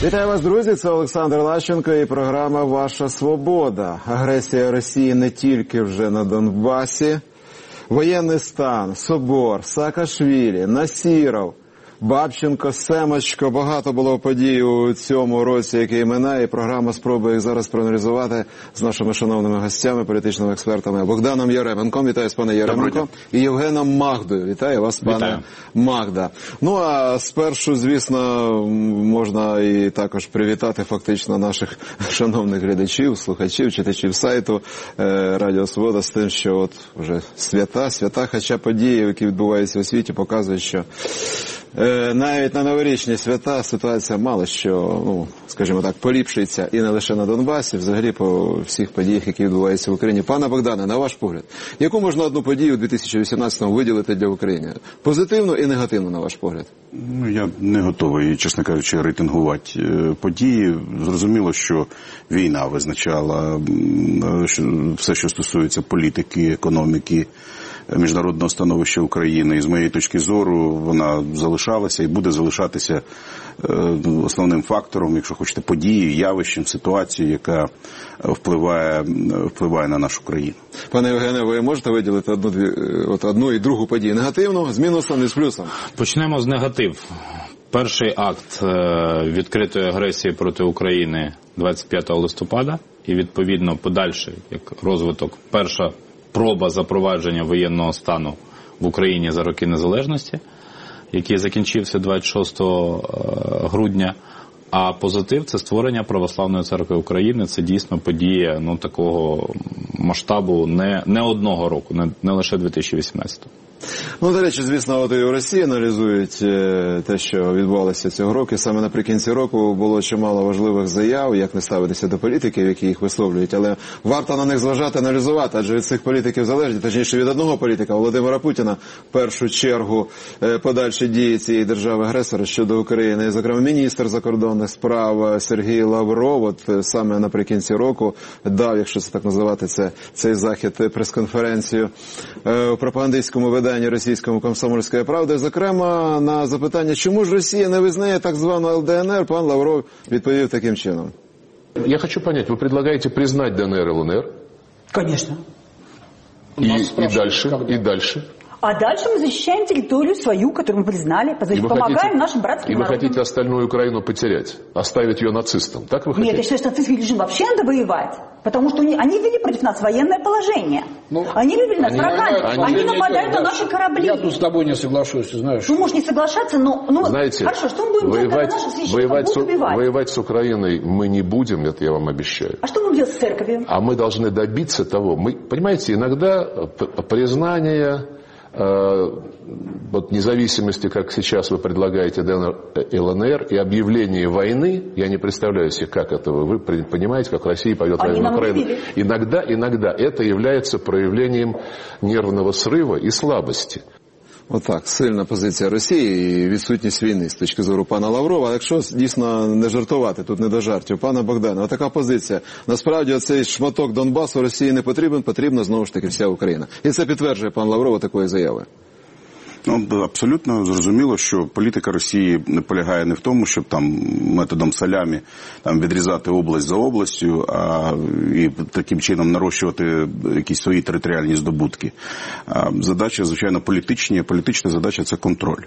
Вітаю вас, друзі! Це Олександр Лащенко і програма «Ваша свобода». Агресія Росії не тільки вже на Донбасі. Воєнний стан, Собор, Саакашвілі, Насіров, Бабченко, Семочко. Багато було подій у цьому році, який минає. І програма спробує їх зараз проаналізувати з нашими шановними гостями, політичними експертами Богданом Яременком. Вітаю з пане Яременко. І Євгеном Магдою. Вітаю вас, пане Магда. Ну, а спершу, звісно, можна і також привітати фактично наших шановних глядачів, слухачів, читачів сайту Радіо Свобода з тим, що от вже свята, хоча події, які відбуваються у світі, показують, що навіть на новорічні свята ситуація мало що, скажімо так, поліпшується і не лише на Донбасі, взагалі по всіх подіях, які відбуваються в Україні. Пане Богдане, на ваш погляд, яку можна одну подію у 2018-му виділити для України? Позитивну і негативну, на ваш погляд? Я не готовий, чесно кажучи, рейтингувати події. Зрозуміло, що війна визначала все, що стосується політики, економіки, міжнародного становища України. І з моєї точки зору вона залишалася і буде залишатися основним фактором, якщо хочете, подією, явищем, ситуацією, яка впливає на нашу країну. Пане Євгене, ви можете виділити одну і другу подію? Негативну, з мінусом і з плюсом? Почнемо з негатив. Перший акт відкритої агресії проти України 25 листопада і, відповідно, подальший, як розвиток, перша проба запровадження воєнного стану в Україні за роки незалежності, який закінчився 26 грудня. А позитив – це створення Православної церкви України. Це дійсно подія такого масштабу не одного року, не лише 2018-го. До речі, звісно, от і в Росії аналізують те, що відбувалося цього року. Саме наприкінці року було чимало важливих заяв, як не ставитися до політиків, які їх висловлюють. Але варто на них зважати, аналізувати, адже від цих політиків залежить, точніше від одного політика, Володимира Путіна, в першу чергу подальші дії цієї держави-агресора щодо України. І, зокрема, міністр закордонних справ Сергій Лавров, от саме наприкінці року дав, якщо це так називати, цей захід, прес-конференцію у пропагандистському виданні російському «Комсомольська правда». Зокрема, на запитання, чому ж Росія не визнає так звану ЛДНР, пан Лавров відповів таким чином. Я хочу понять, вы предлагаете признать ДНР и ЛНР? Конечно. И дальше? А дальше мы защищаем территорию свою, которую мы признали, помогаем нашим братским народам. И вы хотите остальную Украину потерять, оставить ее нацистам, так вы хотите? Нет, я считаю, что нацистский режим вообще надо воевать, потому что они ввели против нас военное положение. Они вывели нас врагами, они нападают на наши корабли. Я тут с тобой не соглашусь, знаешь. Ну, можешь не соглашаться, но знаете, хорошо, что мы будем делать, когда наши священников будут убивать? Воевать с Украиной мы не будем, это я вам обещаю. А что мы будем делать с церковью? А мы должны добиться того, понимаете, иногда признание независимости, как сейчас вы предлагаете ДНР и ЛНР, и объявление войны, я не представляю себе, как это вы понимаете, как Россия пойдет войну в Украину. Иногда это является проявлением нервного срыва и слабости. Отак, сильна позиція Росії і відсутність війни з точки зору пана Лаврова. А якщо дійсно не жартувати, тут не до жартів, пана Богдана, отака позиція. Насправді оцей шматок Донбасу Росії не потрібен, потрібна знову ж таки вся Україна. І це підтверджує пан Лавров такої заяви. Абсолютно зрозуміло, що політика Росії не полягає не в тому, щоб там методом салямі відрізати область за областю і таким чином нарощувати якісь свої територіальні здобутки. Задача, звичайно, політична задача – це контроль.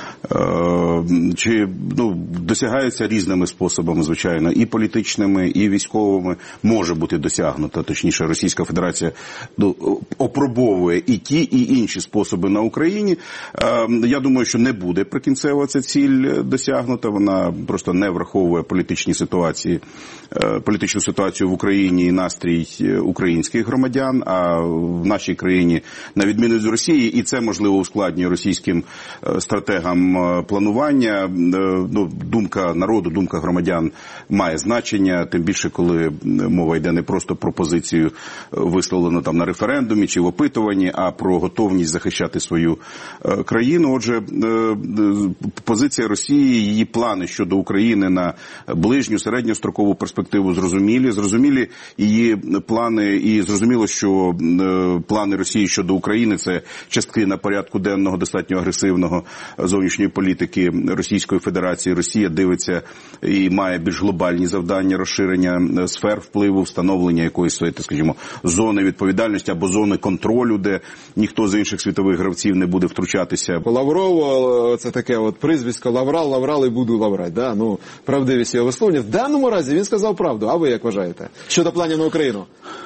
Чи досягається різними способами, звичайно, і політичними, і військовими, може бути досягнуто, точніше, Російська Федерація опробовує і ті, і інші способи на Україні. Я думаю, що не буде прикінцево ця ціль досягнута, вона просто не враховує політичну ситуацію в Україні і настрій українських громадян, а в нашій країні, на відміну від Росії, і це, можливо, ускладнює російським стратегам планування. Думка народу, думка громадян має значення, тим більше, коли мова йде не просто про позицію, висловлену там на референдумі чи в опитуванні, а про готовність захищати свою країну. Отже, позиція Росії, її плани щодо України на ближню, середньострокову перспективу зрозумілі її плани, і зрозуміло, що плани Росії щодо України – це частина порядку денного достатньо агресивного зовнішньополітичного зовнішньої політики Російської Федерації. Росія дивиться і має більш глобальні завдання розширення сфер впливу, встановлення якоїсь своєї, скажімо, зони відповідальності або зони контролю, де ніхто з інших світових гравців не буде втручатися. Лавров, це таке от прізвисько лаврал і буду лаврать. Да? Ну, правдивість його висловлення. В даному разі він сказав правду. А ви як вважаєте? Щодо планів на Україну?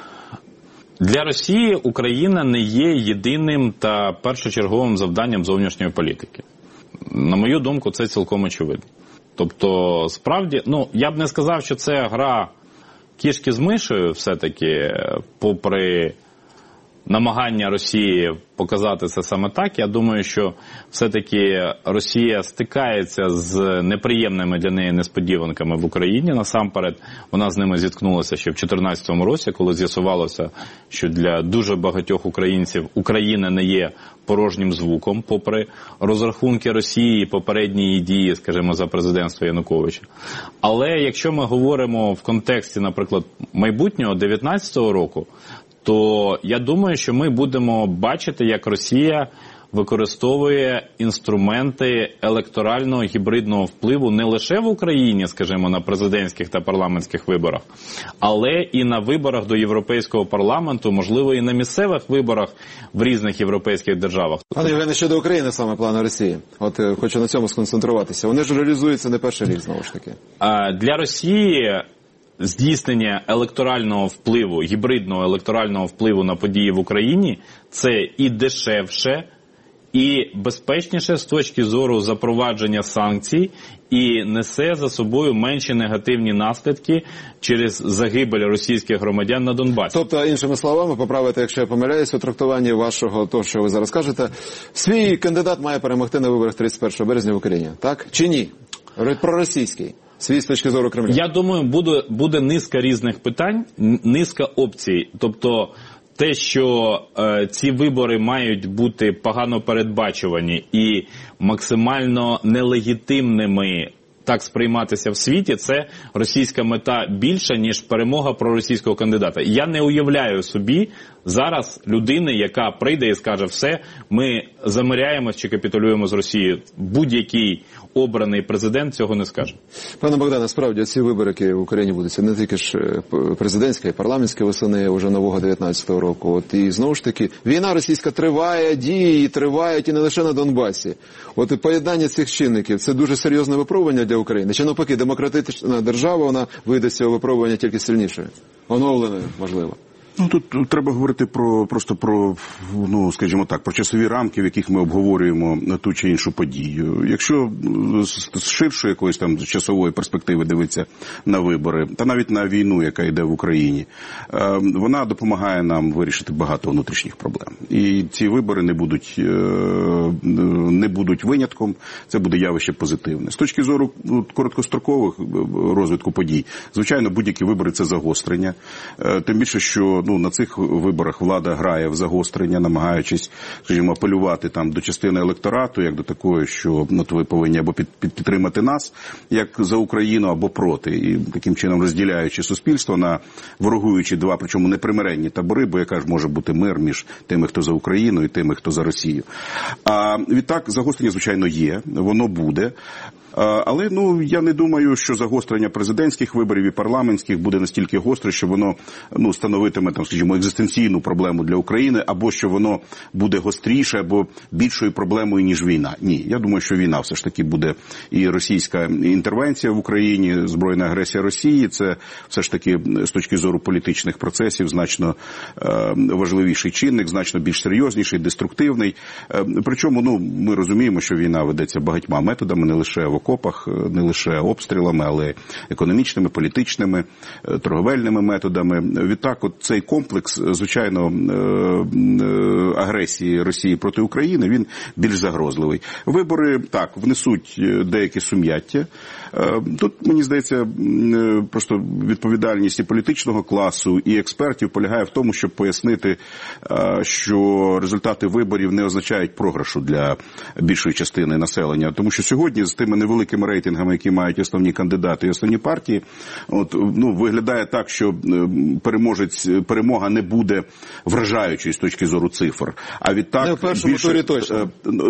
Для Росії Україна не є єдиним та першочерговим завданням зовнішньої політики. На мою думку, це цілком очевидно. Тобто, справді, я б не сказав, що це гра кішки з мишею все-таки, попри намагання Росії показати це саме так. Я думаю, що все-таки Росія стикається з неприємними для неї несподіванками в Україні. Насамперед, вона з ними зіткнулася ще в 2014 році, коли з'ясувалося, що для дуже багатьох українців Україна не є порожнім звуком, попри розрахунки Росії і попередні її дії, скажімо, за президентства Януковича. Але якщо ми говоримо в контексті, наприклад, майбутнього 2019 року, то я думаю, що ми будемо бачити, як Росія використовує інструменти електорального гібридного впливу не лише в Україні, скажімо, на президентських та парламентських виборах, але і на виборах до Європейського парламенту, можливо, і на місцевих виборах в різних європейських державах. Пане Євгене, щодо України саме плани Росії. От хочу на цьому сконцентруватися. Вони ж реалізуються не перший рік, знову ж таки. Для Росії здійснення електорального впливу, гібридного електорального впливу на події в Україні – це і дешевше, і безпечніше з точки зору запровадження санкцій, і несе за собою менші негативні наслідки через загибель російських громадян на Донбасі. Тобто, іншими словами, поправити, якщо я помиляюсь, у трактуванні вашого, того, що ви зараз кажете, свій кандидат має перемогти на виборах 31 березня в Україні, так? Чи ні? Проросійський. Свій з точки зору Кремля. Я думаю, буде низка різних питань, низка опцій. Тобто те, що ці вибори мають бути погано передбачувані і максимально нелегітимними так сприйматися в світі, це російська мета більша, ніж перемога проросійського кандидата. Я не уявляю собі зараз людини, яка прийде і скаже: все, ми замиряємось чи капітулюємо з Росією. Будь-який обраний президент цього не скаже. Пане Богдане, справді ці вибори, які в Україні будуть, це не тільки ж президентська і парламентська восени вже нового 19-го року. От і знову ж таки, війна російська триває, дії тривають і не лише на Донбасі. От і поєднання цих чинників – це дуже серйозне випробування для України. Чи навпаки, демократична держава, вона вийде з цього випробування тільки сильнішою, оновленою, можливо? Тут треба говорити просто про, про часові рамки, в яких ми обговорюємо ту чи іншу подію. Якщо з ширшої якоїсь там часової перспективи дивитися на вибори, та навіть на війну, яка йде в Україні, вона допомагає нам вирішити багато внутрішніх проблем. І ці вибори не будуть винятком, це буде явище позитивне. З точки зору короткострокових розвитку подій, звичайно, будь-які вибори – це загострення. Тим більше, що на цих виборах влада грає в загострення, намагаючись, скажімо, апелювати там до частини електорату, як до такої, що ви повинні або підтримати нас, як за Україну, або проти. І таким чином розділяючи суспільство на ворогуючі два, причому непримиренні табори, бо яка ж може бути мир між тими, хто за Україну, і тими, хто за Росію. А відтак загострення, звичайно, є, воно буде. Але, я не думаю, що загострення президентських виборів і парламентських буде настільки гостре, що воно, становитиме, скажімо, екзистенційну проблему для України, або що воно буде гостріше, або більшою проблемою, ніж війна. Ні, я думаю, що війна все ж таки буде і російська інтервенція в Україні, збройна агресія Росії, це все ж таки з точки зору політичних процесів значно важливіший чинник, значно більш серйозніший, деструктивний. Причому, ми розуміємо, що війна ведеться багатьма методами, не лише в окопах, не лише обстрілами, але економічними, політичними, торговельними методами. Відтак, цей комплекс, звичайно, агресії Росії проти України, він більш загрозливий. Вибори, так, внесуть деякі сум'яття. Тут, мені здається, просто відповідальність і політичного класу, і експертів полягає в тому, щоб пояснити, що результати виборів не означають програшу для більшої частини населення. Тому що сьогодні з тими невеликими великими рейтингами, які мають основні кандидати і основні партії, виглядає так, що перемога не буде вражаючою з точки зору цифр. А відтак не в першому турі точно.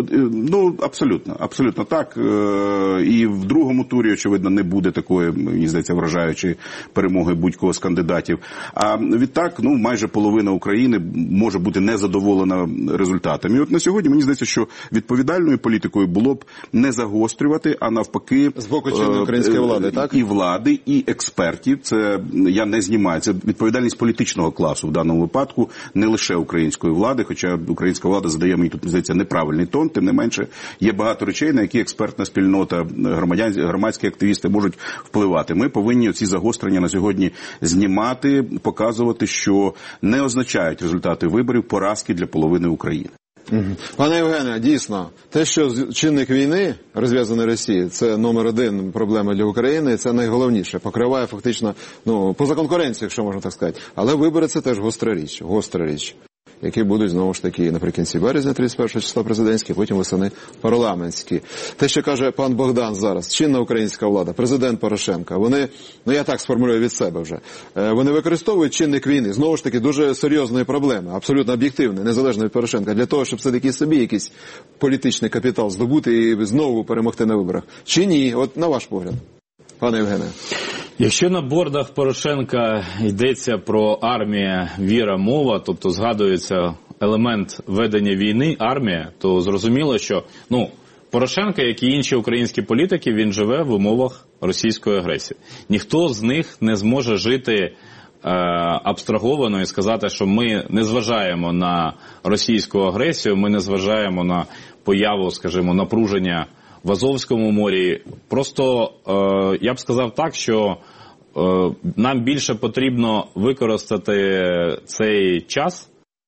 Абсолютно так. І в другому турі, очевидно, не буде такої, мені здається, вражаючої перемоги будь-кого з кандидатів. А відтак, майже половина України може бути незадоволена результатами. І от на сьогодні, мені здається, що відповідальною політикою було б не загострювати, а навпаки... З боку чинної української влади, так? І влади, і експертів. Це я не знімаю. Це відповідальність політичного класу в даному випадку, не лише української влади, хоча українська влада задає, мені тут, здається, неправильний тон, тим не менше, є багато речей, на які експертна спільнота, громадські активісти можуть впливати. Ми повинні ці загострення на сьогодні знімати, показувати, що не означають результати виборів поразки для половини України. Пане Євгене, дійсно, те, що чинник війни, розв'язаний Росією, це номер один проблема для України, це найголовніше. Покриває фактично, поза конкуренцією, якщо можна так сказати. Але вибори – це теж гостра річ, які будуть, знову ж таки, наприкінці березня, 31 числа президентські, потім восени парламентські. Те, що каже пан Богдан зараз, чинна українська влада, президент Порошенко, вони, я так сформулюю від себе вже, вони використовують чинник війни, знову ж таки, дуже серйозної проблеми, абсолютно об'єктивної, незалежно від Порошенка, для того, щоб все-таки собі якийсь політичний капітал здобути і знову перемогти на виборах. Чи ні? От на ваш погляд, пане Євгене. Якщо на бордах Порошенка йдеться про армія, віра, мова, тобто згадується елемент ведення війни, армія, то зрозуміло, що Порошенко, як і інші українські політики, він живе в умовах російської агресії. Ніхто з них не зможе жити абстраговано і сказати, що ми не зважаємо на російську агресію, ми не зважаємо на появу, скажімо, напруження в Азовському морі. Просто я б сказав так, що нам більше потрібно використати цей час,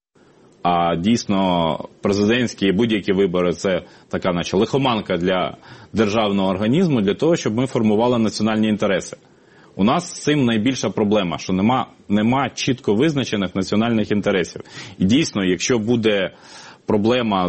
а дійсно президентські і будь-які вибори – це така наче лихоманка для державного організму, для того, щоб ми формували національні інтереси. У нас з цим найбільша проблема, що нема чітко визначених національних інтересів. І дійсно, якщо буде проблема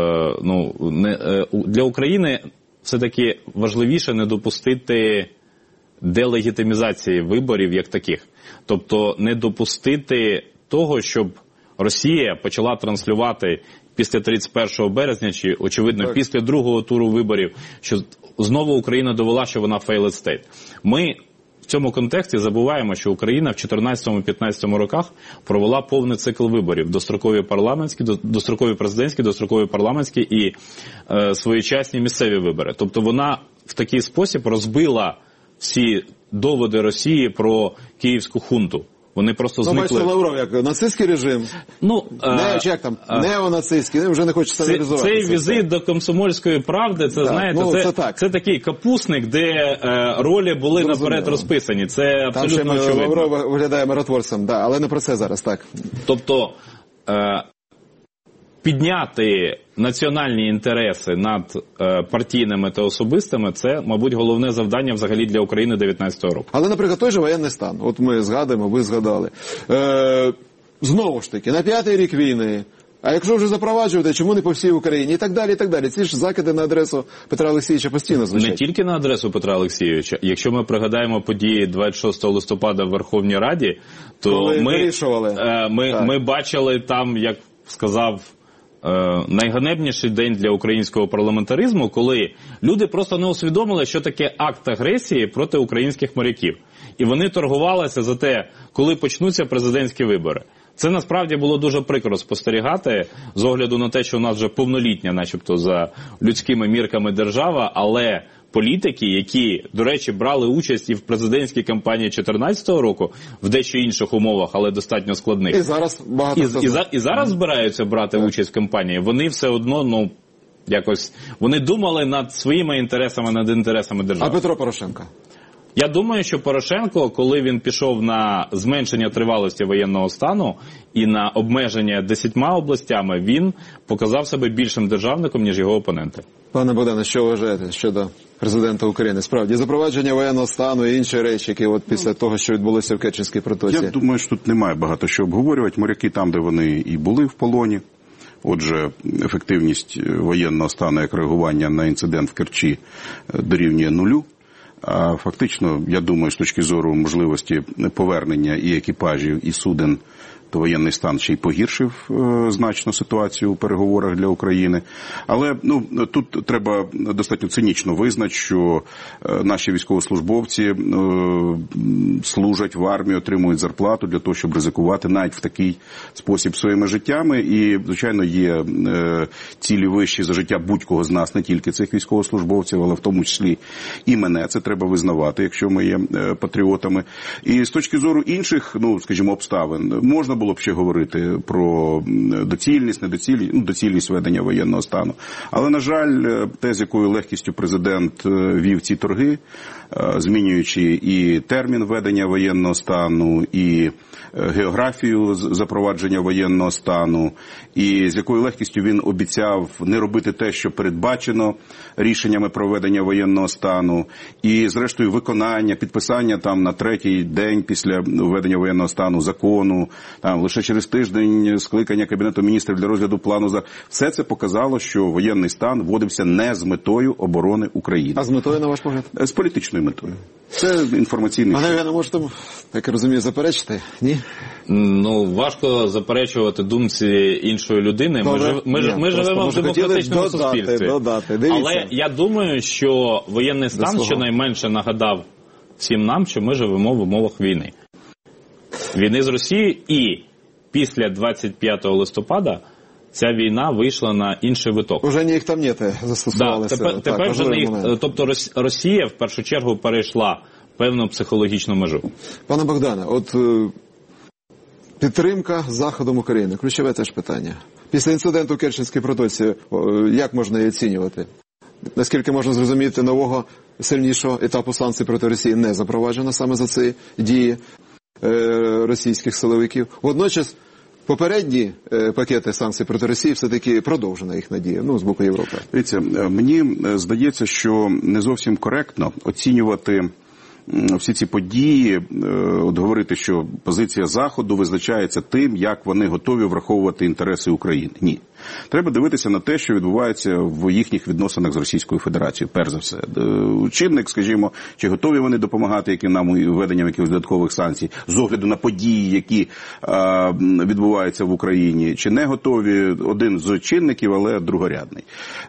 для України все-таки важливіше не допустити делегітимізації виборів як таких. Тобто не допустити того, щоб Росія почала транслювати після 31 березня, чи, очевидно, після другого туру виборів, що знову Україна довела, що вона failed state. Ми в цьому контексті забуваємо, що Україна в 14-15 роках провела повний цикл виборів. Дострокові парламентські, дострокові президентські, дострокові парламентські і своєчасні місцеві вибори. Тобто вона в такий спосіб розбила всі доводи Росії про київську хунту. Вони просто зникли. Бачите, Лавров, як нацистський режим, неонацистський, вже не хочеться аналізувати. Цей візит до Комсомольської правди, це, знаєте, це такий капусник, де ролі були наперед розписані. Це абсолютно очевидно. Там ще Лавров виглядає миротворцем, але не про це зараз, так. Тобто, підняти національні інтереси над партійними та особистими – це, мабуть, головне завдання взагалі для України 19-го року. Але, наприклад, той же воєнний стан, от ми згадуємо, ви згадали, знову ж таки, на 5-й рік війни, а якщо вже запроваджувати, чому не по всій Україні, і так далі, і так далі. Ці ж закиди на адресу Петра Олексійовича постійно звучать. Не тільки на адресу Петра Олексійовича. Якщо ми пригадаємо події 26 листопада в Верховній Раді, то ми бачили там, як сказав, найганебніший день для українського парламентаризму, коли люди просто не усвідомили, що таке акт агресії проти українських моряків. І вони торгувалися за те, коли почнуться президентські вибори. Це насправді було дуже прикро спостерігати з огляду на те, що у нас вже повнолітня, начебто за людськими мірками держава, але політики, які, до речі, брали участь і в президентській кампанії 2014 року, в дещо інших умовах, але достатньо складних. І зараз багато і зараз збираються брати участь в кампанії. Вони все одно, якось, вони думали над своїми інтересами, над інтересами держави. А Петро Порошенко? Я думаю, що Порошенко, коли він пішов на зменшення тривалості воєнного стану і на обмеження 10 областями, він показав себе більшим державником, ніж його опоненти. Пане Богдане, що вважаєте щодо президента України? Справді, запровадження воєнного стану і інші речі, які от після того, що відбулося в Керченській протоці? Я думаю, що тут немає багато що обговорювати. Моряки там, де вони і були в полоні, Отже, ефективність воєнного стану як реагування на інцидент в Керчі дорівнює нулю. А фактично, я думаю, з точки зору можливості повернення і екіпажів, і суден, то воєнний стан ще й погіршив значно ситуацію у переговорах для України. Але тут треба достатньо цинічно визнати, що наші військовослужбовці служать в армії, отримують зарплату для того, щоб ризикувати навіть в такий спосіб своїми життями. І, звичайно, є цілі вищі за життя будь-кого з нас, не тільки цих військовослужбовців, але в тому числі і мене. Це треба визнавати, якщо ми є патріотами. І з точки зору інших, скажімо, обставин, можна було б ще говорити про доцільність, доцільність ведення воєнного стану. Але, на жаль, те, з якою легкістю президент вів ці торги, змінюючи і термін ведення воєнного стану, і географію запровадження воєнного стану, і з якою легкістю він обіцяв не робити те, що передбачено рішеннями про ведення воєнного стану, і, зрештою, виконання, підписання там на третій день після введення воєнного стану закону, там лише через тиждень скликання Кабінету міністрів для розгляду плану. Все це показало, що воєнний стан вводився не з метою оборони України. А з метою, на ваш погляд? З політичною метою. Це інформаційний. А ви не можете, так я розумію, заперечити? Ні? Важко заперечувати думці іншої людини. Ми живемо в демократичному суспільстві. Але я думаю, що воєнний стан щонайменше нагадав всім нам, що ми живемо в умовах війни. Війни з Росією, і після 25 листопада ця війна вийшла на інший виток. Уже ніяк там нєте застосувалися. Тепер вже не їх. Тобто Росія в першу чергу перейшла певну психологічну межу. Пане Богдане, от підтримка Заходом України. Ключове теж питання. Після інциденту в Керченській протоці, як можна її оцінювати? Наскільки можна зрозуміти, нового сильнішого етапу санкцій проти Росії не запроваджено саме за ці дії російських силовиків. Водночас попередні пакети санкцій проти Росії все-таки продовжена їх надія, з боку Європи. Дивіться, мені здається, що не зовсім коректно оцінювати всі ці події, говорити, що позиція Заходу визначається тим, як вони готові враховувати інтереси України. Ні. Треба дивитися на те, що відбувається в їхніх відносинах з Російською Федерацією, перш за все. Чинник, скажімо, чи готові вони допомагати яким нам введенням якихось додаткових санкцій, з огляду на події, які відбуваються в Україні, чи не готові, один з чинників, але другорядний.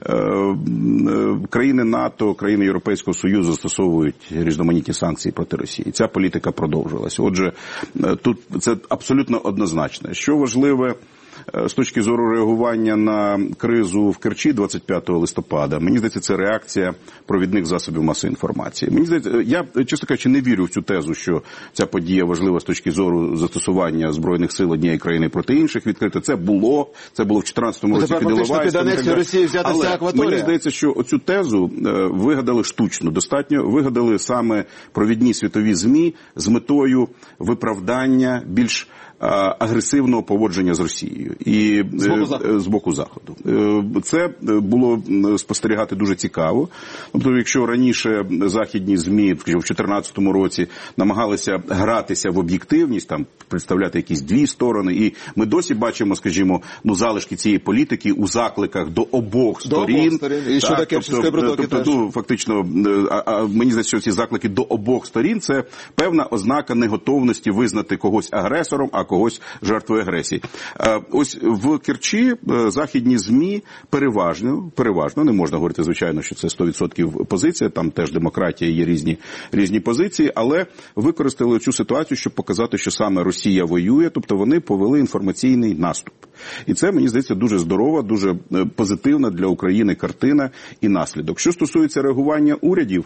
Країни НАТО, країни Європейського Союзу застосовують різноманітні санкції проти Росії. Ця політика продовжилась. Отже, тут це абсолютно однозначно. Що важливе з точки зору реагування на кризу в Керчі 25 листопада, мені здається, це реакція провідних засобів масової інформації. Мені здається, я, чесно кажучи, не вірю в цю тезу, що ця подія важлива з точки зору застосування Збройних сил однієї країни проти інших відкрито. Це було в 14-му році під Іловайськом. Але мені здається, що оцю тезу вигадали штучно, достатньо вигадали саме провідні світові ЗМІ з метою виправдання більш агресивного поводження з Росією і з боку Заходу. Це було спостерігати дуже цікаво. Тобто, якщо раніше західні ЗМІ, в 2014 році намагалися гратися в об'єктивність, там представляти якісь дві сторони, і ми досі бачимо, скажімо, залишки цієї політики у закликах до обох сторін. І що таке Керченської протоки теж. Фактично, мені здається, що ці заклики до обох сторін – це певна ознака неготовності визнати когось агресором, а когось жертвою агресії. Ось в Керчі західні ЗМІ переважно, не можна говорити, звичайно, що це 100% позиція, там теж демократія, є різні позиції, але використали цю ситуацію, щоб показати, що саме Росія воює, тобто вони повели інформаційний наступ. І це, мені здається, дуже здорова, дуже позитивна для України картина і наслідок. Що стосується реагування урядів,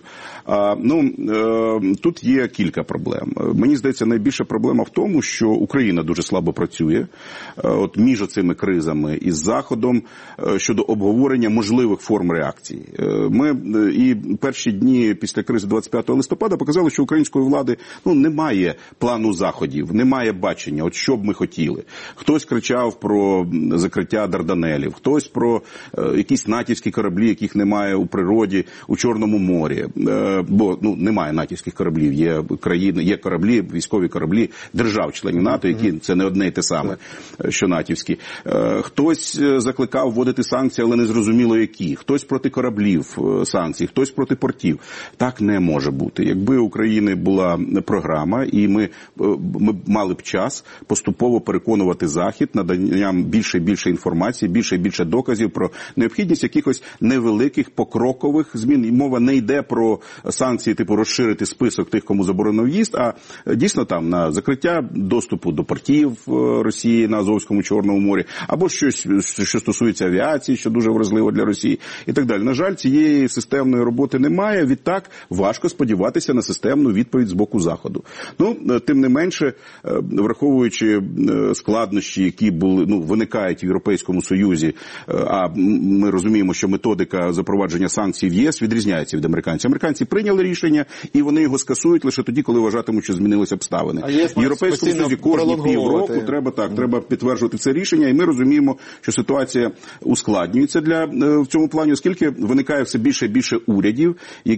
тут є кілька проблем. Мені здається, найбільша проблема в тому, що Україна дуже слабо працює між цими кризами із Заходом щодо обговорення можливих форм реакції. Ми і перші дні після кризи 25 листопада показали, що української влади немає плану заходів, немає бачення, що б ми хотіли. Хтось кричав про закриття Дарданелів, хтось про якісь натівські кораблі, яких немає у природі, у Чорному морі. Бо немає натівських кораблів, є кораблі, військові кораблі держав-членів НАТО, які які це не одне і те саме, що натівські. Хтось закликав вводити санкції, але не зрозуміло які. Хтось проти кораблів санкцій, хтось проти портів. Так не може бути. Якби у України була програма, і ми мали б час поступово переконувати Захід наданням більше і більше інформації, більше і більше доказів про необхідність якихось невеликих покрокових змін. І мова не йде про санкції, типу розширити список тих, кому заборонено в'їзд, а дійсно там на закриття доступу до портів Росії на Азовському, Чорному морі, або щось, що стосується авіації, що дуже важливо для Росії, і так далі. На жаль, цієї системної роботи немає, відтак важко сподіватися на системну відповідь з боку Заходу. Тим не менше, враховуючи складнощі, які виникають в Європейському Союзі, а ми розуміємо, що методика запровадження санкцій в ЄС відрізняється від американців. Американці прийняли рішення, і вони його скасують лише тоді, коли вважатимуть, що змінилися обставини. В Європейському Союзі кожні півроку треба підтверджувати це рішення, і ми розуміємо, що ситуація ускладнюється в цьому плані, оскільки виникає все більше і більше урядів,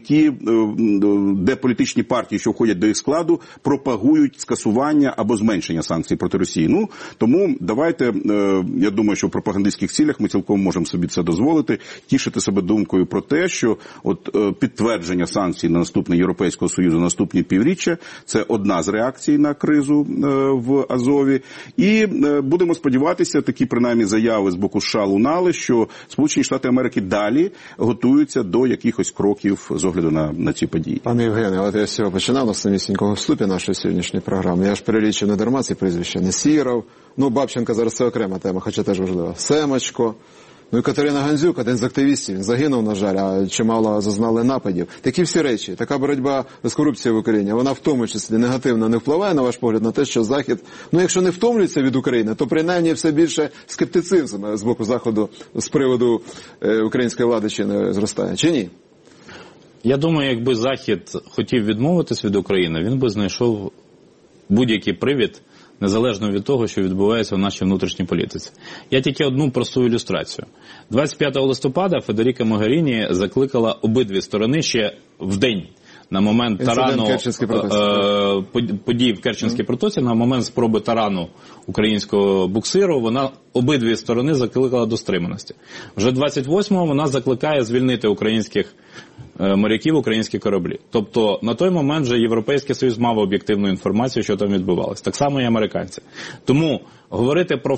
де політичні партії, що входять до їх складу, пропагують скасування або зменшення санкцій проти Росії. Тому давайте, я думаю, що в пропагандистських цілях ми цілком можемо собі це дозволити, тішити себе думкою про те, що підтвердження санкцій на наступне Європейського Союзу, на наступні півріччя, це одна з реакцій на кризу в Азові. І будемо сподіватися, такі принаймні заяви з боку США лунали, що Сполучені Штати Америки далі готуються до якихось кроків з огляду на ці події. Пане Євгене, от я з цього починав на самісінькому вступі нашої сьогоднішньої програми. Я ж перелічив не дарма ці прізвища. Несіров, Бабченко зараз це окрема тема, хоча теж важлива. Семочко. І Катерина Гандзюк, один з активістів, він загинув, на жаль, а чимало зазнали нападів. Такі всі речі, така боротьба з корупцією в Україні, вона в тому числі негативно не впливає, на ваш погляд, на те, що Захід, якщо не втомлюється від України, то принаймні все більше скептицизм з боку Заходу з приводу української влади чи не зростає, чи ні? Я думаю, якби Захід хотів відмовитись від України, він би знайшов будь-який привід, незалежно від того, що відбувається в нашій внутрішній політиці. Я тільки одну просту ілюстрацію. 25 листопада Федеріка Могеріні закликала обидві сторони ще в день, на момент тарану подій в Керченській протоці, на момент спроби тарану українського буксиру, вона обидві сторони закликала до стриманості. Вже 28-го вона закликає звільнити українських моряків, українські кораблі. Тобто на той момент вже Європейський Союз мав об'єктивну інформацію, що там відбувалося. Так само і американці. Тому говорити про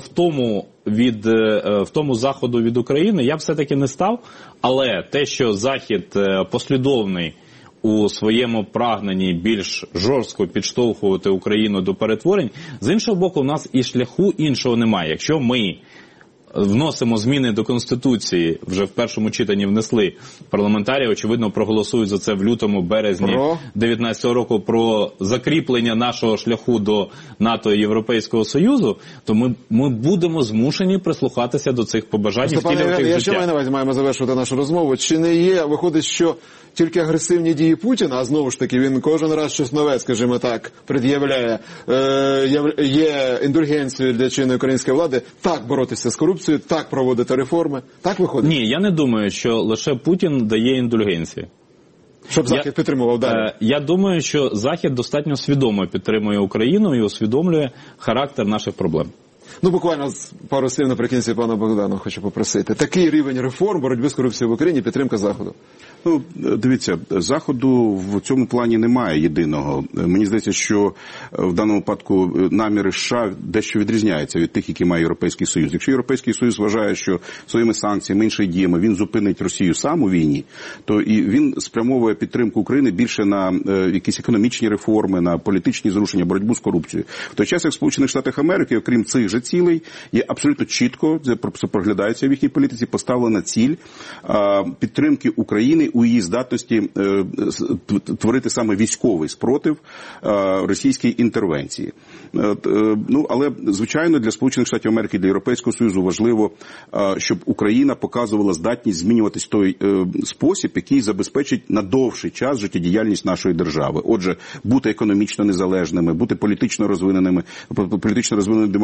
втому Заходу від України я б все-таки не став, але те, що Захід послідовний у своєму прагненні більш жорстко підштовхувати Україну до перетворень, з іншого боку, у нас і шляху іншого немає. Якщо ми вносимо зміни до Конституції, вже в першому читанні внесли, парламентарії, очевидно, проголосують за це в лютому-березні 2019 року про закріплення нашого шляху до НАТО і Європейського Союзу, то ми будемо змушені прислухатися до цих побажань. Я ще маю на увазі, маємо завершувати нашу розмову. Чи не є, виходить, що тільки агресивні дії Путіна, а знову ж таки він кожен раз щось нове, скажімо так, пред'являє, є індульгенцією для чинної української влади так боротися з корупцією, так проводити реформи? Так виходить? Ні, я не думаю, що лише Путін дає індульгенції. Щоб Захід підтримував далі? Я думаю, що Захід достатньо свідомо підтримує Україну і усвідомлює характер наших проблем. Буквально пару слів наприкінці пана Богдану хочу попросити. Такий рівень реформ, боротьби з корупцією в Україні, підтримка Заходу. Дивіться, Заходу в цьому плані немає єдиного. Мені здається, що в даному випадку наміри США дещо відрізняються від тих, які має Європейський Союз. Якщо Європейський Союз вважає, що своїми санкціями, іншими діями він зупинить Росію сам у війні, то і він спрямовує підтримку України більше на якісь економічні реформи, на політичні зрушення, боротьбу з корупцією. В той час, як в Сполучених Штатах Америки, окрім цих же цілей, є абсолютно чітко, це проглядається в їхній політиці, поставлена ціль підтримки України у її здатності творити саме військовий спротив російській інтервенції. Але, звичайно, для Сполучених Штатів Америки, для Європейського Союзу важливо, щоб Україна показувала здатність змінюватись в той спосіб, який забезпечить на довший час життєдіяльність нашої держави. Отже, бути економічно незалежними, бути політично розвиненою демократією.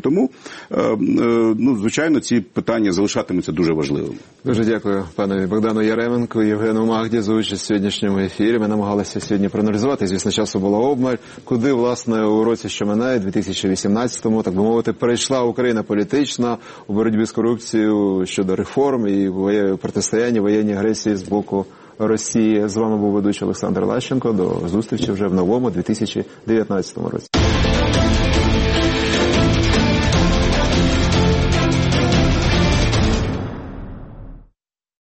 Тому, звичайно, ці питання залишатимуться дуже важливими. Дуже дякую пану Богдану Яременку і Євгену Магді за участь в сьогоднішньому ефірі. Ми намагалися сьогодні проаналізувати, звісно, часу було обмаль, куди, власне, у році, що минає, 2018-му, так би мовити, перейшла Україна політична у боротьбі з корупцією щодо реформ і протистояння воєнній агресії з боку Росії. З вами був ведучий Олександр Лащенко. До зустрічі вже в новому 2019 році.